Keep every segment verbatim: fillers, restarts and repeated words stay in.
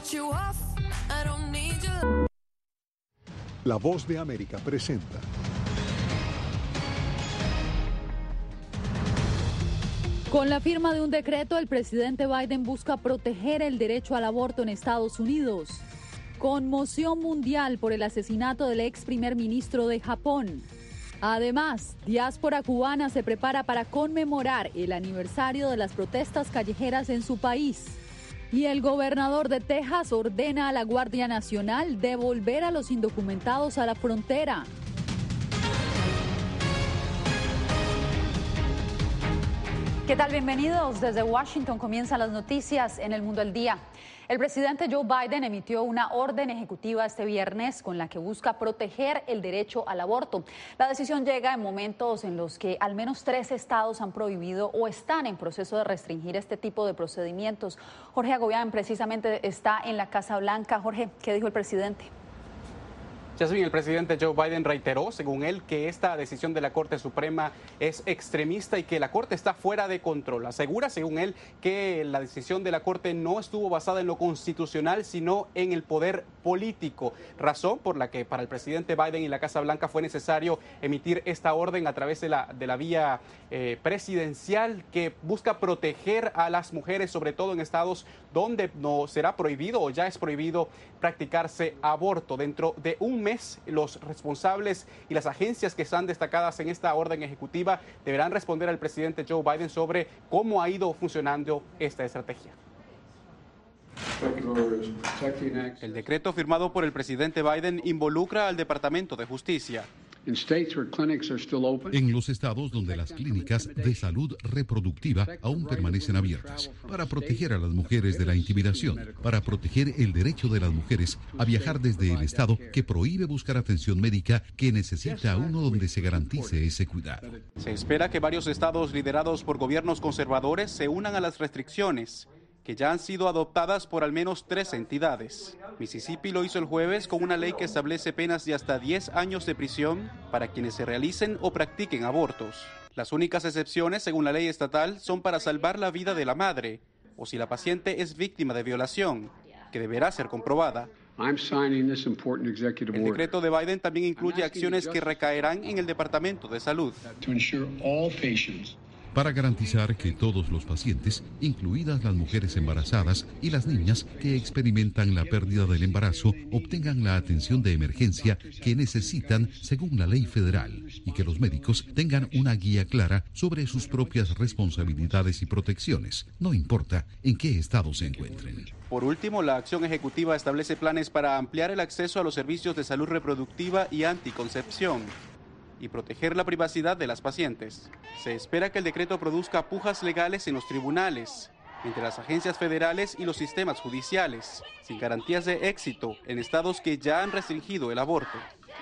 La Voz de América presenta. Con la firma de un decreto, el presidente Biden busca proteger el derecho al aborto en Estados Unidos. Conmoción mundial por el asesinato del ex primer ministro de Japón. Además, diáspora cubana se prepara para conmemorar el aniversario de las protestas callejeras en su país. Y el gobernador de Texas ordena a la Guardia Nacional devolver a los indocumentados a la frontera. ¿Qué tal? Bienvenidos. Desde Washington comienzan las noticias en el Mundo al Día. El presidente Joe Biden emitió una orden ejecutiva este viernes con la que busca proteger el derecho al aborto. La decisión llega en momentos en los que al menos tres estados han prohibido o están en proceso de restringir este tipo de procedimientos. Jorge Agobián precisamente está en la Casa Blanca. Jorge, ¿qué dijo el presidente? Yasmín, el presidente Joe Biden reiteró, según él, que esta decisión de la Corte Suprema es extremista y que la Corte está fuera de control. Asegura, según él, que la decisión de la Corte no estuvo basada en lo constitucional, sino en el poder político, razón por la que para el presidente Biden y la Casa Blanca fue necesario emitir esta orden a través de la, de la vía eh, presidencial que busca proteger a las mujeres, sobre todo en estados donde no será prohibido o ya es prohibido practicarse aborto. Dentro de un mes, los responsables y las agencias que están destacadas en esta orden ejecutiva deberán responder al presidente Joe Biden sobre cómo ha ido funcionando esta estrategia. El decreto firmado por el presidente Biden involucra al Departamento de Justicia. En los estados donde las clínicas de salud reproductiva aún permanecen abiertas, para proteger a las mujeres de la intimidación, para proteger el derecho de las mujeres a viajar desde el estado que prohíbe buscar atención médica que necesita uno donde se garantice ese cuidado. Se espera que varios estados liderados por gobiernos conservadores se unan a las restricciones, que ya han sido adoptadas por al menos tres entidades. Mississippi lo hizo el jueves con una ley que establece penas de hasta diez años de prisión para quienes se realicen o practiquen abortos. Las únicas excepciones, según la ley estatal, son para salvar la vida de la madre o si la paciente es víctima de violación, que deberá ser comprobada. El decreto de Biden también incluye acciones que recaerán en el Departamento de Salud. Para garantizar que todos los pacientes, incluidas las mujeres embarazadas y las niñas que experimentan la pérdida del embarazo, obtengan la atención de emergencia que necesitan según la ley federal y que los médicos tengan una guía clara sobre sus propias responsabilidades y protecciones, no importa en qué estado se encuentren. Por último, la acción ejecutiva establece planes para ampliar el acceso a los servicios de salud reproductiva y anticoncepción y proteger la privacidad de las pacientes. Se espera que el decreto produzca pujas legales en los tribunales, entre las agencias federales y los sistemas judiciales, sin garantías de éxito en estados que ya han restringido el aborto.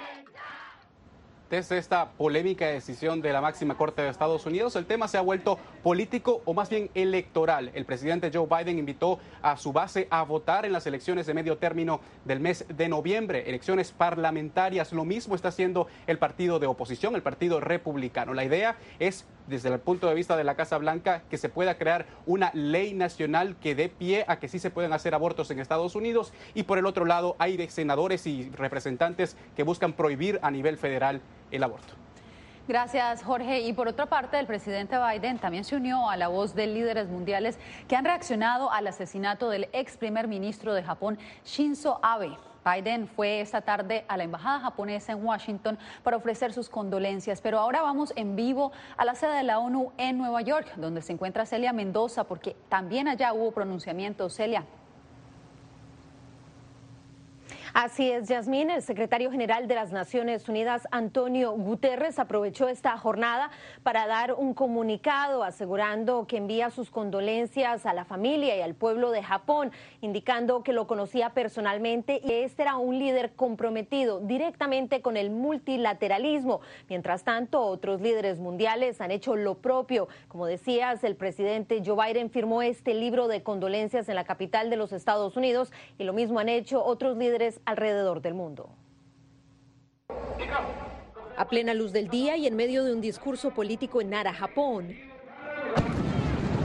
Desde esta polémica decisión de la máxima corte de Estados Unidos, el tema se ha vuelto político o más bien electoral. El presidente Joe Biden invitó a su base a votar en las elecciones de medio término del mes de noviembre, elecciones parlamentarias. Lo mismo está haciendo el partido de oposición, el partido republicano. La idea es, desde el punto de vista de la Casa Blanca, que se pueda crear una ley nacional que dé pie a que sí se puedan hacer abortos en Estados Unidos. Y por el otro lado, hay senadores y representantes que buscan prohibir a nivel federal el aborto. Gracias, Jorge. Y por otra parte, el presidente Biden también se unió a la voz de líderes mundiales que han reaccionado al asesinato del ex primer ministro de Japón, Shinzo Abe. Biden fue esta tarde a la embajada japonesa en Washington para ofrecer sus condolencias. Pero ahora vamos en vivo a la sede de la ONU en Nueva York, donde se encuentra Celia Mendoza, porque también allá hubo pronunciamientos. Celia. Así es, Yasmín. El secretario general de las Naciones Unidas, Antonio Guterres, aprovechó esta jornada para dar un comunicado asegurando que envía sus condolencias a la familia y al pueblo de Japón, indicando que lo conocía personalmente y que este era un líder comprometido directamente con el multilateralismo. Mientras tanto, otros líderes mundiales han hecho lo propio. Como decías, el presidente Joe Biden firmó este libro de condolencias en la capital de los Estados Unidos y lo mismo han hecho otros líderes alrededor del mundo. A plena luz del día y en medio de un discurso político en Nara, Japón,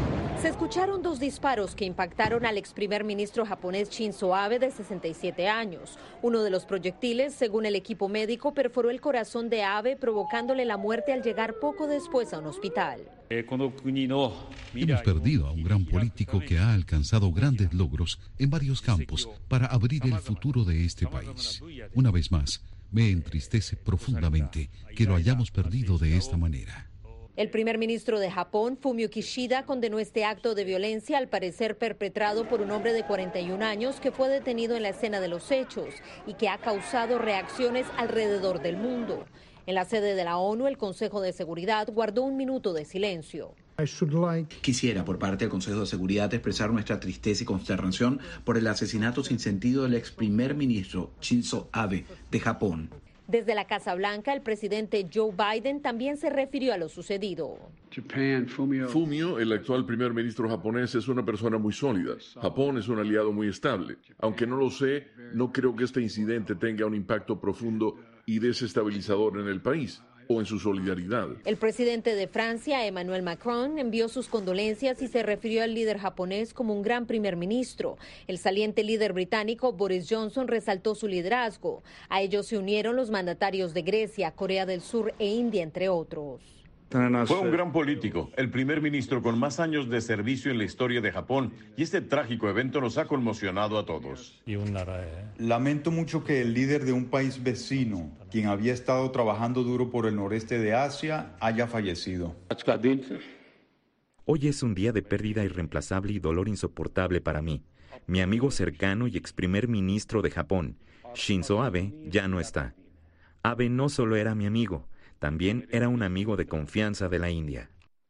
Se escucharon dos disparos que impactaron al ex primer ministro japonés Shinzo Abe, de sesenta y siete años. Uno de los proyectiles, según el equipo médico, perforó el corazón de Abe, provocándole la muerte al llegar poco después a un hospital. Hemos perdido a un gran político que ha alcanzado grandes logros en varios campos para abrir el futuro de este país. Una vez más, me entristece profundamente que lo hayamos perdido de esta manera. El primer ministro de Japón, Fumio Kishida, condenó este acto de violencia, al parecer perpetrado por un hombre de cuarenta y un años que fue detenido en la escena de los hechos y que ha causado reacciones alrededor del mundo. En la sede de la ONU, el Consejo de Seguridad guardó un minuto de silencio. Quisiera, por parte del Consejo de Seguridad, expresar nuestra tristeza y consternación por el asesinato sin sentido del ex primer ministro Shinzo Abe de Japón. Desde la Casa Blanca, el presidente Joe Biden también se refirió a lo sucedido. Fumio, el actual primer ministro japonés, es una persona muy sólida. Japón es un aliado muy estable. Aunque no lo sé, no creo que este incidente tenga un impacto profundo y desestabilizador en el país o en su solidaridad. El presidente de Francia, Emmanuel Macron, envió sus condolencias y se refirió al líder japonés como un gran primer ministro. El saliente líder británico, Boris Johnson, resaltó su liderazgo. A ellos se unieron los mandatarios de Grecia, Corea del Sur e India, entre otros. Fue un gran político, el primer ministro con más años de servicio en la historia de Japón, y este trágico evento nos ha conmocionado a todos. Lamento mucho que el líder de un país vecino, quien había estado trabajando duro por el noreste de Asia, haya fallecido. Hoy es un día de pérdida irreemplazable y dolor insoportable para mí. Mi amigo cercano y ex primer ministro de Japón, Shinzo Abe, ya no está. Abe no solo era mi amigo, también era un amigo de confianza de la India.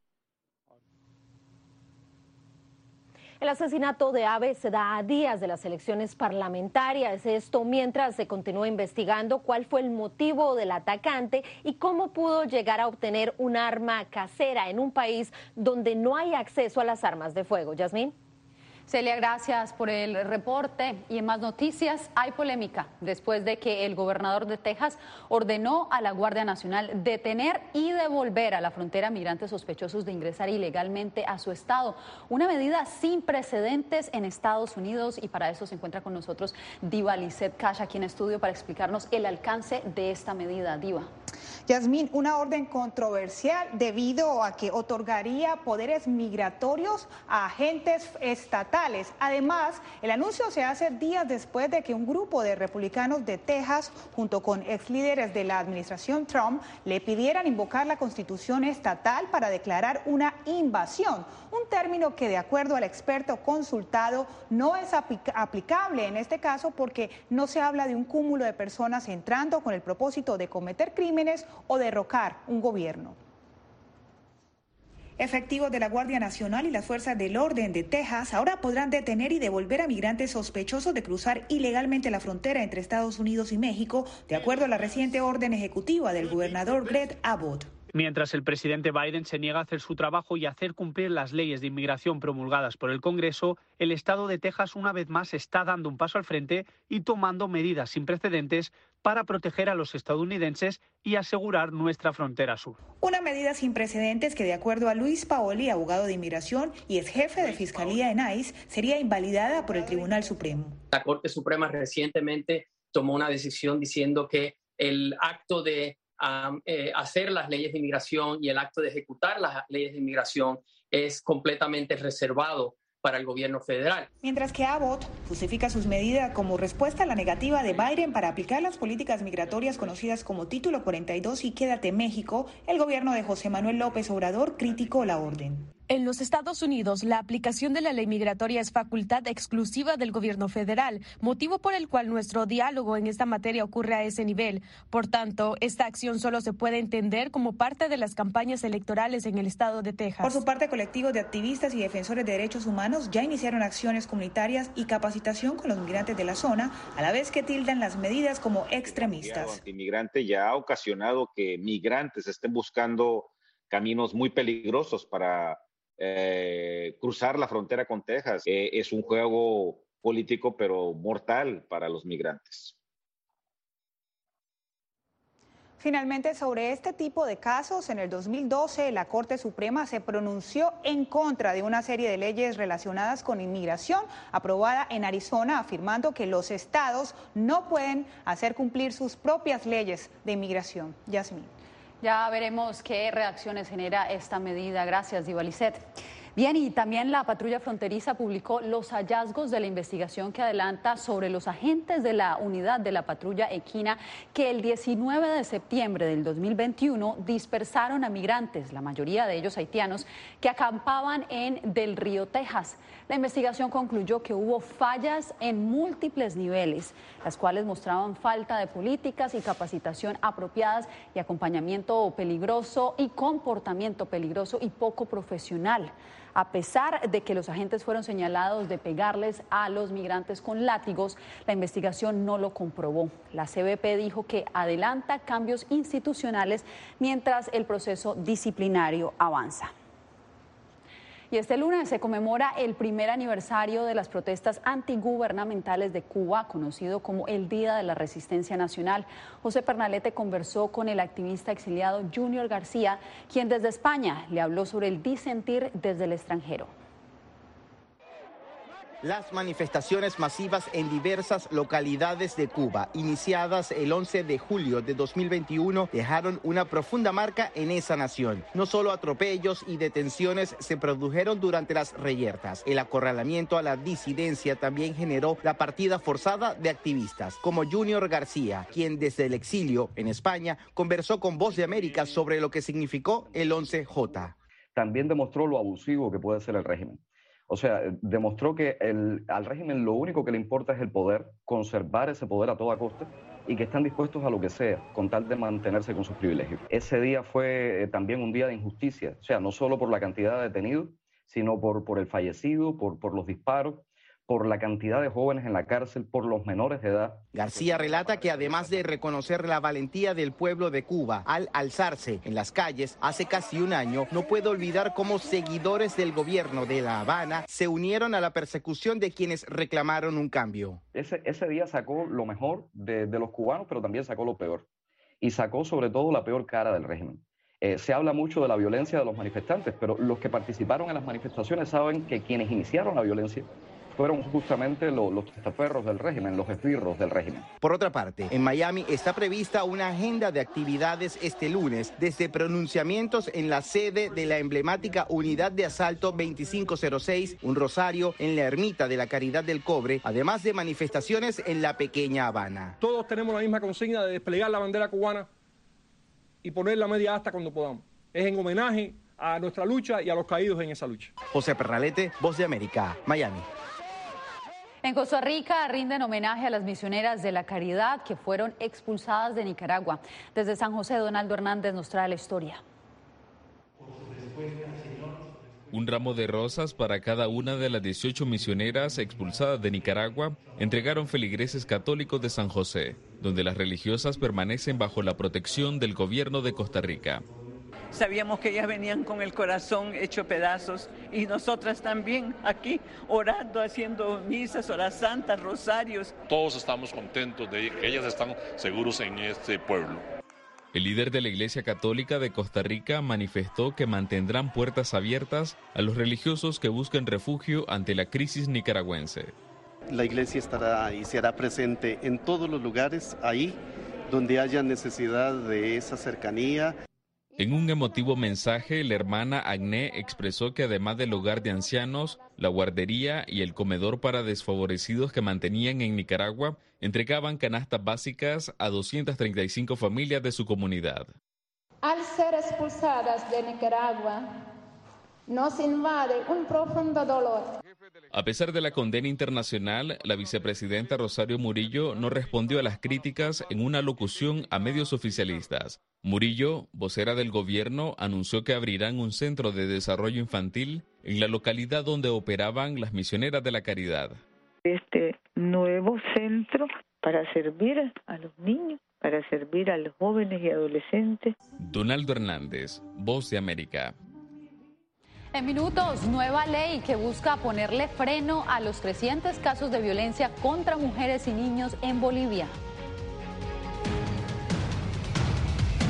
El asesinato de Abe se da a días de las elecciones parlamentarias. Esto mientras se continúa investigando cuál fue el motivo del atacante y cómo pudo llegar a obtener un arma casera en un país donde no hay acceso a las armas de fuego. Yasmín. Celia, gracias por el reporte. Y en más noticias, hay polémica después de que el gobernador de Texas ordenó a la Guardia Nacional detener y devolver a la frontera migrantes sospechosos de ingresar ilegalmente a su estado. Una medida sin precedentes en Estados Unidos, y para eso se encuentra con nosotros Diva Lizeth Cash aquí en estudio para explicarnos el alcance de esta medida. Diva. Yasmín, una orden controversial debido a que otorgaría poderes migratorios a agentes estatales. Además, el anuncio se hace días después de que un grupo de republicanos de Texas, junto con ex líderes de la administración Trump, le pidieran invocar la Constitución estatal para declarar una invasión, un término que, de acuerdo al experto consultado, no es aplicable en este caso porque no se habla de un cúmulo de personas entrando con el propósito de cometer crímenes o derrocar un gobierno. Efectivos de la Guardia Nacional y las fuerzas del orden de Texas ahora podrán detener y devolver a migrantes sospechosos de cruzar ilegalmente la frontera entre Estados Unidos y México, de acuerdo a la reciente orden ejecutiva del gobernador Greg Abbott. Mientras el presidente Biden se niega a hacer su trabajo y a hacer cumplir las leyes de inmigración promulgadas por el Congreso, el estado de Texas una vez más está dando un paso al frente y tomando medidas sin precedentes para proteger a los estadounidenses y asegurar nuestra frontera sur. Una medida sin precedentes que, de acuerdo a Luis Paoli, abogado de inmigración y ex jefe de fiscalía en ICE, sería invalidada por el Tribunal Supremo. La Corte Suprema recientemente tomó una decisión diciendo que el acto de Um, eh, hacer las leyes de inmigración y el acto de ejecutar las leyes de inmigración es completamente reservado para el gobierno federal. Mientras que Abbott justifica sus medidas como respuesta a la negativa de Biden para aplicar las políticas migratorias conocidas como Título cuarenta y dos y Quédate México, el gobierno de José Manuel López Obrador criticó la orden. En los Estados Unidos, la aplicación de la ley migratoria es facultad exclusiva del gobierno federal, motivo por el cual nuestro diálogo en esta materia ocurre a ese nivel. Por tanto, esta acción solo se puede entender como parte de las campañas electorales en el estado de Texas. Por su parte, colectivos de activistas y defensores de derechos humanos ya iniciaron acciones comunitarias y capacitación con los migrantes de la zona, a la vez que tildan las medidas como extremistas. El inmigrante ya ha ocasionado que migrantes estén buscando caminos muy peligrosos para Eh, cruzar la frontera con Texas. Eh, es un juego político, pero mortal para los migrantes. Finalmente, sobre este tipo de casos, en el dos mil doce la Corte Suprema se pronunció en contra de una serie de leyes relacionadas con inmigración aprobada en Arizona, afirmando que los estados no pueden hacer cumplir sus propias leyes de inmigración. Yasmín. Ya veremos qué reacciones genera esta medida. Gracias, Diva Lisset. Bien, y también la patrulla fronteriza publicó los hallazgos de la investigación que adelanta sobre los agentes de la unidad de la patrulla equina que el diecinueve de septiembre del dos mil veintiuno dispersaron a migrantes, la mayoría de ellos haitianos, que acampaban en Del Río, Texas. La investigación concluyó que hubo fallas en múltiples niveles, las cuales mostraban falta de políticas y capacitación apropiadas y acompañamiento peligroso y comportamiento peligroso y poco profesional. A pesar de que los agentes fueron señalados de pegarles a los migrantes con látigos, la investigación no lo comprobó. La C B P dijo que adelanta cambios institucionales mientras el proceso disciplinario avanza. Y este lunes se conmemora el primer aniversario de las protestas antigubernamentales de Cuba, conocido como el Día de la Resistencia Nacional. José Pernalete conversó con el activista exiliado Junior García, quien desde España le habló sobre el disentir desde el extranjero. Las manifestaciones masivas en diversas localidades de Cuba, iniciadas el once de julio de dos mil veintiuno, dejaron una profunda marca en esa nación. No solo atropellos y detenciones se produjeron durante las reyertas. El acorralamiento a la disidencia también generó la partida forzada de activistas, como Junior García, quien desde el exilio en España conversó con Voz de América sobre lo que significó el once J. También demostró lo abusivo que puede ser el régimen. O sea, demostró que el, al régimen lo único que le importa es el poder, conservar ese poder a toda costa y que están dispuestos a lo que sea con tal de mantenerse con sus privilegios. Ese día fue eh, también un día de injusticia, o sea, no solo por la cantidad de detenidos, sino por, por el fallecido, por, por los disparos, por la cantidad de jóvenes en la cárcel, por los menores de edad. García relata que además de reconocer la valentía del pueblo de Cuba al alzarse en las calles hace casi un año, no puede olvidar cómo seguidores del gobierno de La Habana se unieron a la persecución de quienes reclamaron un cambio. Ese, ese día sacó lo mejor de, de los cubanos, pero también sacó lo peor. Y sacó sobre todo la peor cara del régimen. Eh, se habla mucho de la violencia de los manifestantes, pero los que participaron en las manifestaciones saben que quienes iniciaron la violencia fueron justamente los, los testaferros del régimen, los esbirros del régimen. Por otra parte, en Miami está prevista una agenda de actividades este lunes, desde pronunciamientos en la sede de la emblemática Unidad de Asalto veinticinco cero seis, un rosario en la Ermita de la Caridad del Cobre, además de manifestaciones en la pequeña Habana. Todos tenemos la misma consigna de desplegar la bandera cubana y poner la media asta cuando podamos. Es en homenaje a nuestra lucha y a los caídos en esa lucha. José Pernalete, Voz de América, Miami. En Costa Rica rinden homenaje a las misioneras de la Caridad que fueron expulsadas de Nicaragua. Desde San José, Donaldo Hernández nos trae la historia. Un ramo de rosas para cada una de las dieciocho misioneras expulsadas de Nicaragua entregaron feligreses católicos de San José, donde las religiosas permanecen bajo la protección del gobierno de Costa Rica. Sabíamos que ellas venían con el corazón hecho pedazos y nosotras también aquí orando, haciendo misas, horas santas, rosarios. Todos estamos contentos de que ellas están seguros en este pueblo. El líder de la Iglesia Católica de Costa Rica manifestó que mantendrán puertas abiertas a los religiosos que busquen refugio ante la crisis nicaragüense. La Iglesia estará y se hará presente en todos los lugares, ahí donde haya necesidad de esa cercanía. En un emotivo mensaje, la hermana Agné expresó que además del hogar de ancianos, la guardería y el comedor para desfavorecidos que mantenían en Nicaragua, entregaban canastas básicas a doscientas treinta y cinco familias de su comunidad. Al ser expulsadas de Nicaragua, nos invade un profundo dolor. A pesar de la condena internacional, la vicepresidenta Rosario Murillo no respondió a las críticas en una locución a medios oficialistas. Murillo, vocera del gobierno, anunció que abrirán un centro de desarrollo infantil en la localidad donde operaban las misioneras de la Caridad. Este nuevo centro para servir a los niños, para servir a los jóvenes y adolescentes. Donaldo Hernández, Voz de América. En minutos, nueva ley que busca ponerle freno a los crecientes casos de violencia contra mujeres y niños en Bolivia.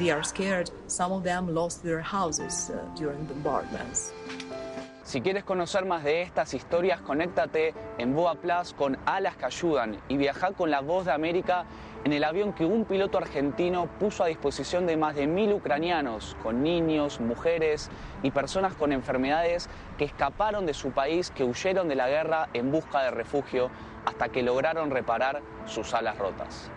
they are scared. Some of them lost their houses uh, during bombardments. Si quieres conocer más de estas historias, conéctate en Boa Plus con Alas que Ayudan y viaja con La Voz de América en el avión que un piloto argentino puso a disposición de más de mil ucranianos, con niños, mujeres y personas con enfermedades que escaparon de su país, que huyeron de la guerra en busca de refugio hasta que lograron reparar sus alas rotas.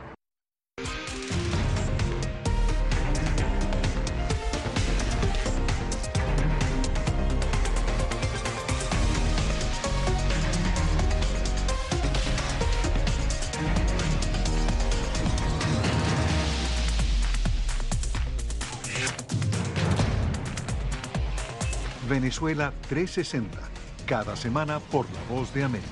Venezuela trescientos sesenta, cada semana por La Voz de América.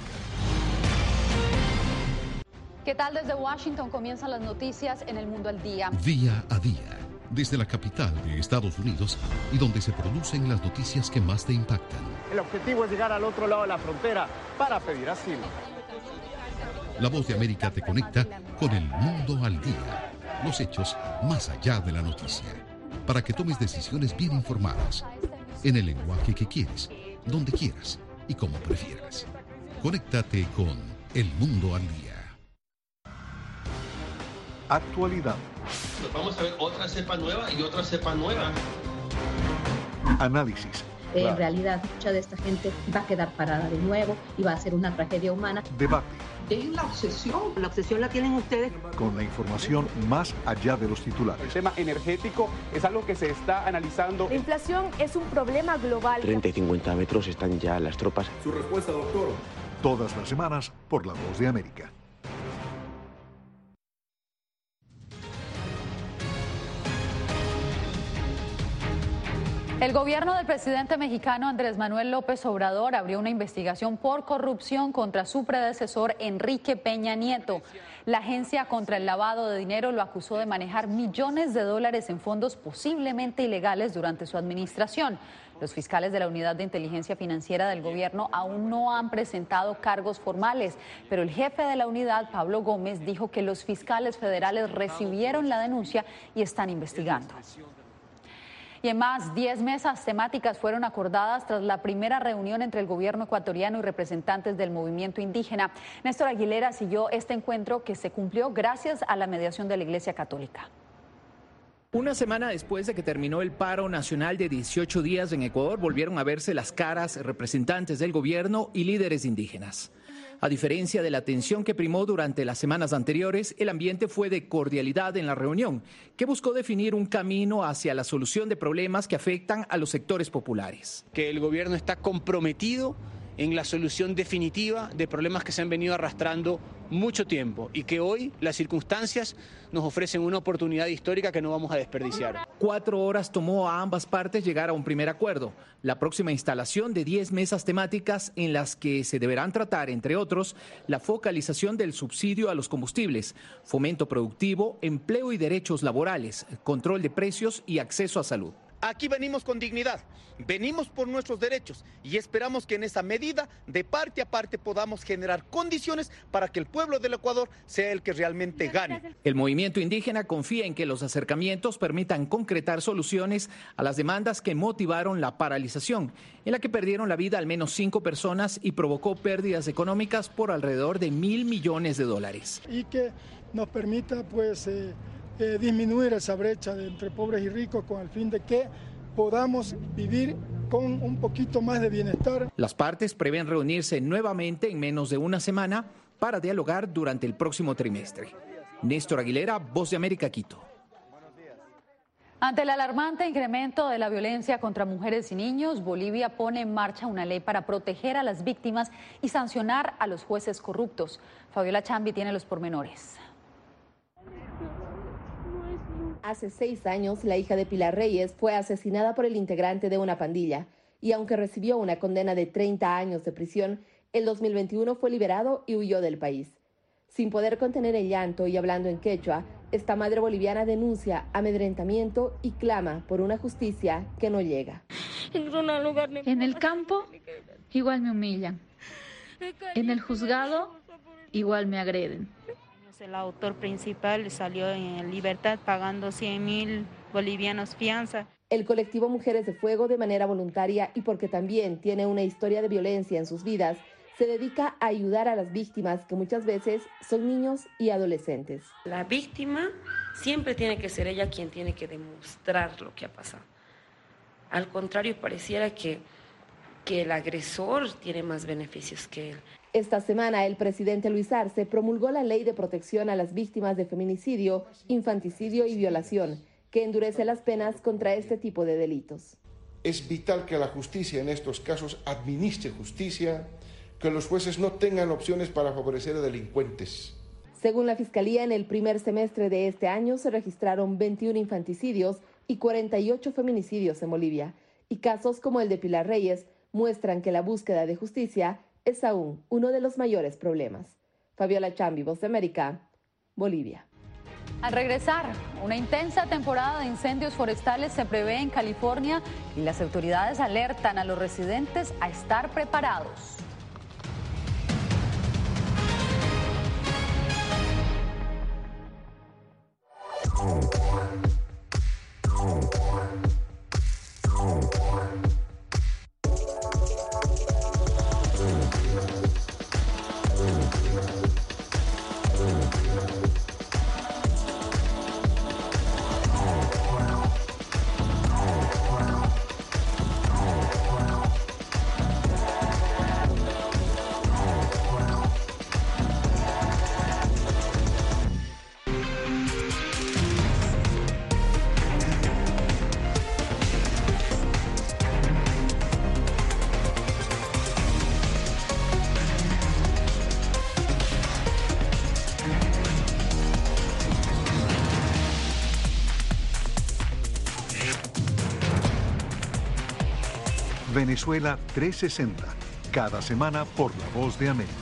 ¿Qué tal? Desde Washington comienzan las noticias en El Mundo al Día. Día a día, desde la capital de Estados Unidos y donde se producen las noticias que más te impactan. El objetivo es llegar al otro lado de la frontera para pedir asilo. La Voz de América te conecta con El Mundo al Día, los hechos más allá de la noticia, para que tomes decisiones bien informadas, en el lenguaje que quieres, donde quieras y como prefieras. Conéctate con El Mundo al Día. Actualidad. Vamos a ver otra cepa nueva y otra cepa nueva. Análisis. En claro. realidad, mucha de esta gente va a quedar parada de nuevo y va a ser una tragedia humana. Debate. Es la obsesión. La obsesión la tienen ustedes. Con la información más allá de los titulares. El tema energético es algo que se está analizando. La inflación es un problema global. treinta y cincuenta metros están ya las tropas. Su respuesta, doctor. Todas las semanas por La Voz de América. El gobierno del presidente mexicano Andrés Manuel López Obrador abrió una investigación por corrupción contra su predecesor Enrique Peña Nieto. La Agencia contra el Lavado de Dinero lo acusó de manejar millones de dólares en fondos posiblemente ilegales durante su administración. Los fiscales de la Unidad de Inteligencia Financiera del gobierno aún no han presentado cargos formales, pero el jefe de la unidad, Pablo Gómez, dijo que los fiscales federales recibieron la denuncia y están investigando. Y en más, diez mesas temáticas fueron acordadas tras la primera reunión entre el gobierno ecuatoriano y representantes del movimiento indígena. Néstor Aguilera siguió este encuentro que se cumplió gracias a la mediación de la Iglesia Católica. Una semana después de que terminó el paro nacional de dieciocho días en Ecuador, volvieron a verse las caras representantes del gobierno y líderes indígenas. A diferencia de la tensión que primó durante las semanas anteriores, el ambiente fue de cordialidad en la reunión, que buscó definir un camino hacia la solución de problemas que afectan a los sectores populares. Que el gobierno está comprometido en la solución definitiva de problemas que se han venido arrastrando mucho tiempo y que hoy las circunstancias nos ofrecen una oportunidad histórica que no vamos a desperdiciar. Cuatro horas tomó a ambas partes llegar a un primer acuerdo, la próxima instalación de diez mesas temáticas en las que se deberán tratar, entre otros, la focalización del subsidio a los combustibles, fomento productivo, empleo y derechos laborales, control de precios y acceso a salud. Aquí venimos con dignidad, venimos por nuestros derechos y esperamos que en esa medida, de parte a parte, podamos generar condiciones para que el pueblo del Ecuador sea el que realmente gane. El movimiento indígena confía en que los acercamientos permitan concretar soluciones a las demandas que motivaron la paralización, en la que perdieron la vida al menos cinco personas y provocó pérdidas económicas por alrededor de mil millones de dólares. Y que nos permita, pues, eh, Eh, disminuir esa brecha de entre pobres y ricos con el fin de que podamos vivir con un poquito más de bienestar. Las partes prevén reunirse nuevamente en menos de una semana para dialogar durante el próximo trimestre. Néstor Aguilera, Voz de América, Quito. Ante el alarmante incremento de la violencia contra mujeres y niños, Bolivia pone en marcha una ley para proteger a las víctimas y sancionar a los jueces corruptos. Fabiola Chambi tiene los pormenores. Hace seis años, la hija de Pilar Reyes fue asesinada por el integrante de una pandilla y aunque recibió una condena de treinta años de prisión, el dos mil veintiuno fue liberado y huyó del país. Sin poder contener el llanto y hablando en quechua, esta madre boliviana denuncia amedrentamiento y clama por una justicia que no llega. En el campo, igual me humillan. En el juzgado, igual me agreden. El autor principal salió en libertad pagando cien mil bolivianos fianza. El colectivo Mujeres de Fuego, de manera voluntaria y porque también tiene una historia de violencia en sus vidas, se dedica a ayudar a las víctimas, que muchas veces son niños y adolescentes. La víctima siempre tiene que ser ella quien tiene que demostrar lo que ha pasado. Al contrario, pareciera que, que el agresor tiene más beneficios que él. Esta semana, el presidente Luis Arce promulgó la Ley de Protección a las Víctimas de Feminicidio, Infanticidio y Violación, que endurece las penas contra este tipo de delitos. Es vital que la justicia en estos casos administre justicia, que los jueces no tengan opciones para favorecer a delincuentes. Según la Fiscalía, en el primer semestre de este año se registraron veintiún infanticidios y cuarenta y ocho feminicidios en Bolivia. Y casos como el de Pilar Reyes muestran que la búsqueda de justicia es aún uno de los mayores problemas. Fabiola Chambi, Voz de América, Bolivia. Al regresar, una intensa temporada de incendios forestales se prevé en California y las autoridades alertan a los residentes a estar preparados. Venezuela trescientos sesenta, cada semana por La Voz de América.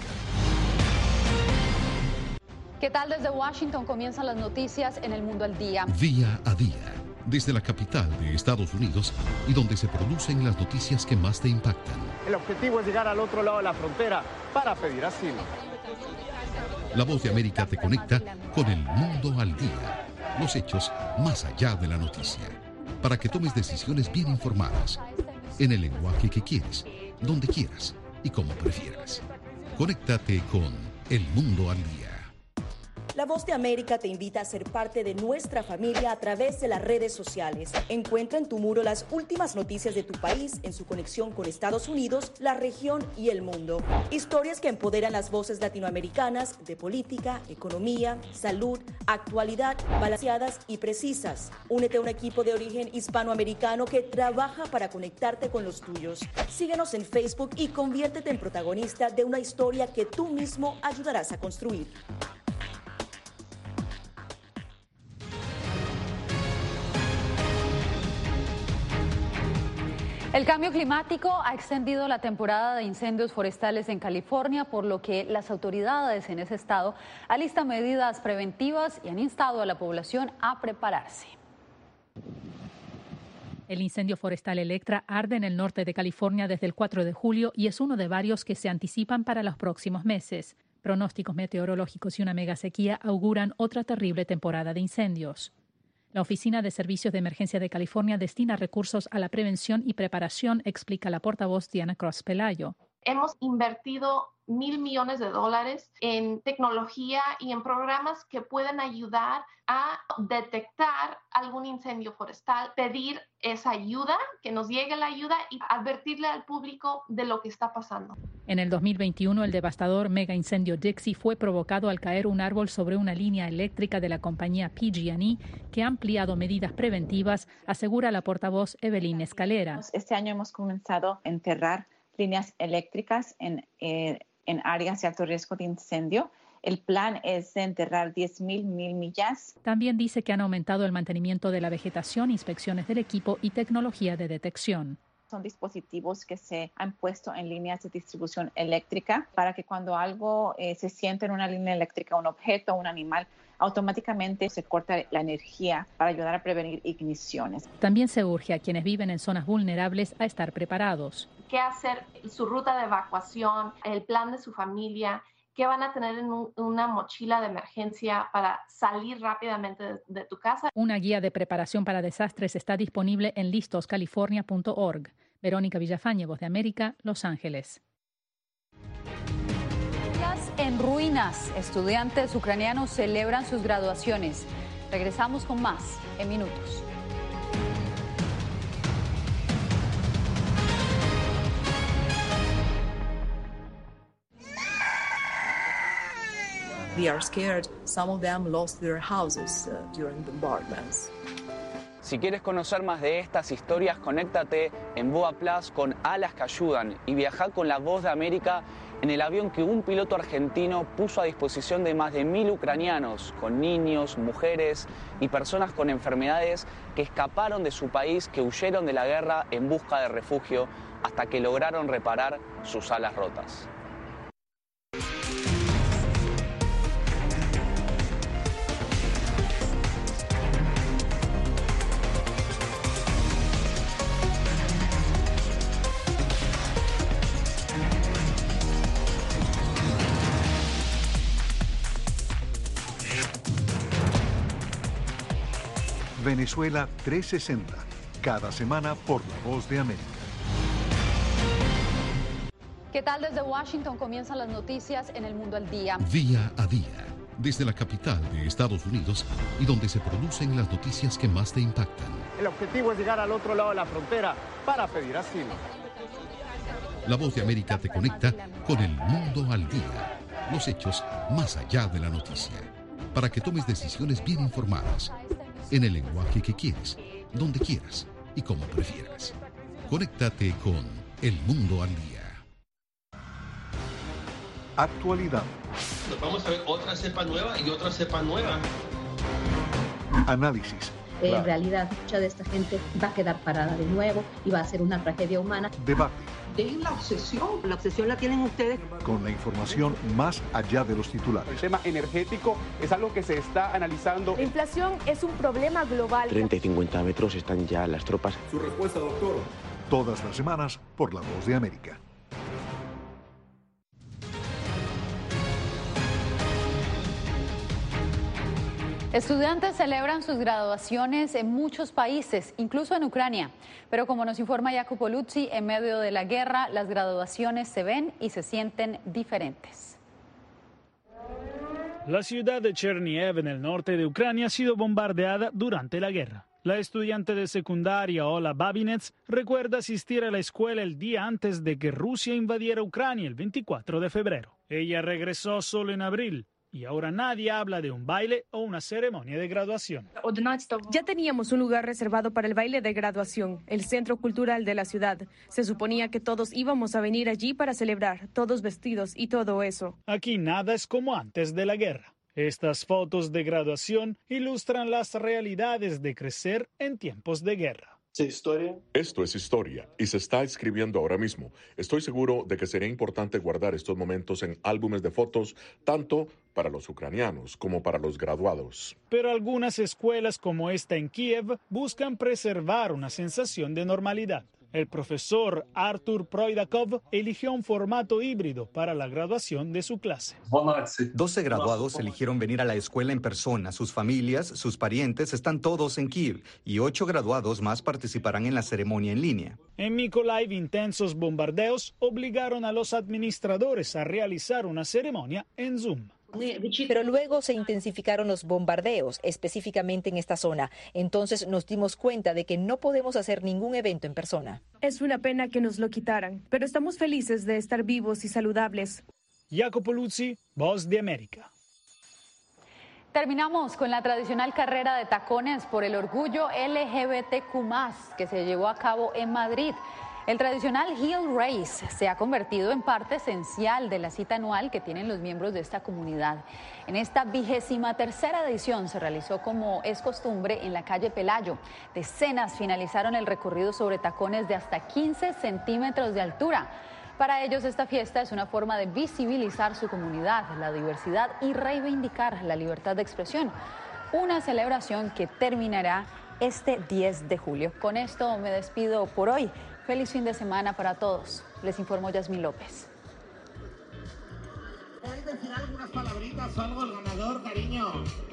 ¿Qué tal? Desde Washington comienzan las noticias en El Mundo al Día. Día a día, desde la capital de Estados Unidos y donde se producen las noticias que más te impactan. El objetivo es llegar al otro lado de la frontera para pedir asilo. La Voz de América te conecta con El Mundo al Día. Los hechos más allá de la noticia. Para que tomes decisiones bien informadas. En el lenguaje que quieres, donde quieras y como prefieras. Conéctate con El Mundo al Día. La Voz de América te invita a ser parte de nuestra familia a través de las redes sociales. Encuentra en tu muro las últimas noticias de tu país en su conexión con Estados Unidos, la región y el mundo. Historias que empoderan las voces latinoamericanas de política, economía, salud, actualidad, balanceadas y precisas. Únete a un equipo de origen hispanoamericano que trabaja para conectarte con los tuyos. Síguenos en Facebook y conviértete en protagonista de una historia que tú mismo ayudarás a construir. El cambio climático ha extendido la temporada de incendios forestales en California, por lo que las autoridades en ese estado alistan medidas preventivas y han instado a la población a prepararse. El incendio forestal Electra arde en el norte de California desde el cuatro de julio y es uno de varios que se anticipan para los próximos meses. Pronósticos meteorológicos y una megasequía auguran otra terrible temporada de incendios. La Oficina de Servicios de Emergencia de California destina recursos a la prevención y preparación, explica la portavoz Diana Cross Pelayo. Hemos invertido mil millones de dólares en tecnología y en programas que pueden ayudar a detectar algún incendio forestal, pedir esa ayuda, que nos llegue la ayuda y advertirle al público de lo que está pasando. En el dos mil veintiuno, el devastador mega incendio Dixie fue provocado al caer un árbol sobre una línea eléctrica de la compañía P G and E, que ha ampliado medidas preventivas, asegura la portavoz Evelyn Escalera. Este año hemos comenzado a enterrar líneas eléctricas en, eh, en áreas de alto riesgo de incendio. El plan es enterrar diez mil mil millas. También dice que han aumentado el mantenimiento de la vegetación, inspecciones del equipo y tecnología de detección. Son dispositivos que se han puesto en líneas de distribución eléctrica para que cuando algo eh, se siente en una línea eléctrica, un objeto, un animal, automáticamente se corta la energía para ayudar a prevenir igniciones. También se urge a quienes viven en zonas vulnerables a estar preparados. ¿Qué hacer? Su ruta de evacuación, el plan de su familia qué van a tener en un, una mochila de emergencia para salir rápidamente de, de tu casa. Una guía de preparación para desastres está disponible en listos california punto org. Verónica Villafañe, Voz de América, Los Ángeles. En ruinas, estudiantes ucranianos celebran sus graduaciones. Regresamos con más en minutos. They are scared. Some of them lost their houses uh, during the bombardments. Si quieres conocer más de estas historias, conéctate en Boa Plus con Alas que Ayudan y viaja con la Voz de América en el avión que un piloto argentino puso a disposición de más de mil ucranianos, con niños, mujeres y personas con enfermedades que escaparon de su país, que huyeron de la guerra en busca de refugio hasta que lograron reparar sus alas rotas. Venezuela trescientos sesenta, cada semana por La Voz de América. ¿Qué tal? Desde Washington comienzan las noticias en El Mundo al Día. Día a día, desde la capital de Estados Unidos y donde se producen las noticias que más te impactan. El objetivo es llegar al otro lado de la frontera para pedir asilo. La Voz de América te conecta con El Mundo al Día, los hechos más allá de la noticia, para que tomes decisiones bien informadas, en el lenguaje que quieres, donde quieras y como prefieras. Conéctate con El Mundo al Día. Actualidad. Nos vamos a ver otra cepa nueva y otra cepa nueva. Análisis. En claro. realidad, mucha de esta gente va a quedar parada de nuevo y va a ser una tragedia humana. Debate. Dejen la obsesión. La obsesión la tienen ustedes. Con la información más allá de los titulares. El tema energético es algo que se está analizando. La inflación es un problema global. treinta y cincuenta metros están ya las tropas. Su respuesta, doctor. Todas las semanas por La Voz de América. Estudiantes celebran sus graduaciones en muchos países, incluso en Ucrania. Pero como nos informa Jacopo Luzzi, en medio de la guerra, las graduaciones se ven y se sienten diferentes. La ciudad de Chernihiv, en el norte de Ucrania, ha sido bombardeada durante la guerra. La estudiante de secundaria, Ola Babinets, recuerda asistir a la escuela el día antes de que Rusia invadiera Ucrania, el veinticuatro de febrero. Ella regresó solo en abril. Y ahora nadie habla de un baile o una ceremonia de graduación. Ya teníamos un lugar reservado para el baile de graduación, el centro cultural de la ciudad. Se suponía que todos íbamos a venir allí para celebrar, todos vestidos y todo eso. Aquí nada es como antes de la guerra. Estas fotos de graduación ilustran las realidades de crecer en tiempos de guerra. Historia. Esto es historia y se está escribiendo ahora mismo. Estoy seguro de que sería importante guardar estos momentos en álbumes de fotos, tanto para los ucranianos como para los graduados. Pero algunas escuelas como esta en Kiev buscan preservar una sensación de normalidad. El profesor Artur Proidakov eligió un formato híbrido para la graduación de su clase. doce graduados eligieron venir a la escuela en persona. Sus familias, sus parientes están todos en Kiev y ocho graduados más participarán en la ceremonia en línea. En Mykolaiv, intensos bombardeos obligaron a los administradores a realizar una ceremonia en Zoom. Pero luego se intensificaron los bombardeos, específicamente en esta zona. Entonces nos dimos cuenta de que no podemos hacer ningún evento en persona. Es una pena que nos lo quitaran, pero estamos felices de estar vivos y saludables. Jacopo Luzzi, Voz de América. Terminamos con la tradicional carrera de tacones por el orgullo L G B T Q más, que se llevó a cabo en Madrid. El tradicional Heel Race se ha convertido en parte esencial de la cita anual que tienen los miembros de esta comunidad. En esta vigésima tercera edición se realizó como es costumbre en la calle Pelayo. Decenas finalizaron el recorrido sobre tacones de hasta quince centímetros de altura. Para ellos esta fiesta es una forma de visibilizar su comunidad, la diversidad y reivindicar la libertad de expresión. Una celebración que terminará este diez de julio. Con esto me despido por hoy. Feliz fin de semana para todos. Les informó Yasmín López. ¿Queréis decir algunas palabritas o algo al ganador, cariño?